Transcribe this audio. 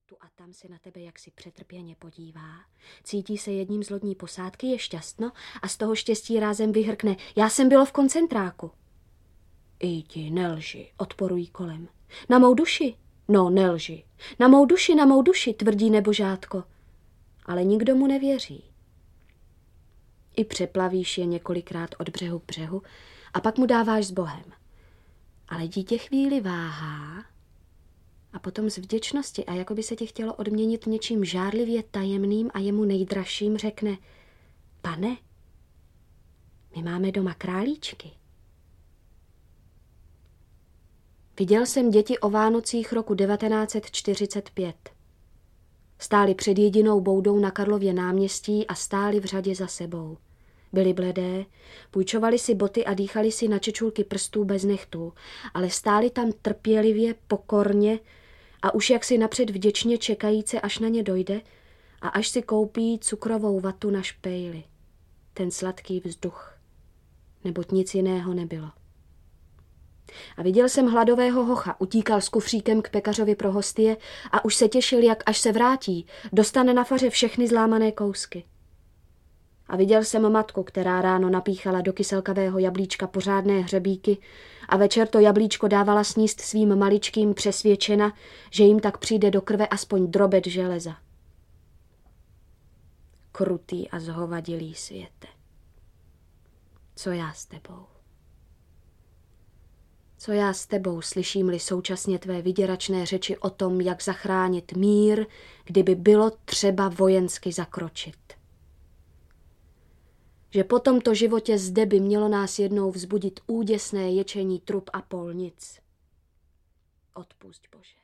Tu a tam se na tebe jaksi přetrpěně podívá, cítí se jedním z lodní posádky, je šťastno a z toho štěstí rázem vyhrkne: já jsem bylo v koncentráku. Jdi, nelži, odporují kolem. Na mou duši? No, nelži. Na mou duši, tvrdí nebožátko. Ale nikdo mu nevěří. I přeplavíš je několikrát od břehu k břehu a pak mu dáváš s Bohem. Ale dítě chvíli váhá a potom z vděčnosti a jako by se tě chtělo odměnit něčím žárlivě tajemným a jemu nejdražším řekne: Pane, my máme doma králíčky. Viděl jsem děti o Vánocích roku 1945. Stáli před jedinou boudou na Karlově náměstí a stáli v řadě za sebou. Byli bledé, půjčovali si boty a dýchali si na čečulky prstů bez nechtů, ale stáli tam trpělivě, pokorně a už jaksi napřed vděčně čekajíce, až na ně dojde a až si koupí cukrovou vatu na špejli. Ten sladký vzduch, neboť nic jiného nebylo. A viděl jsem hladového hocha, utíkal s kufříkem k pekařovi pro hostie a už se těšil, jak až se vrátí, dostane na faře všechny zlámané kousky. A viděl jsem matku, která ráno napíchala do kyselkavého jablíčka pořádné hřebíky a večer to jablíčko dávala sníst svým maličkým, přesvědčena, že jim tak přijde do krve aspoň drobet železa. Krutý a zhovadilý světe. Co já s tebou? Co já s tebou, slyším-li současně tvé vyděračné řeči o tom, jak zachránit mír, kdyby bylo třeba vojensky zakročit. Že po tomto životě zde by mělo nás jednou vzbudit úděsné ječení trup a polnic. Odpusť, Bože.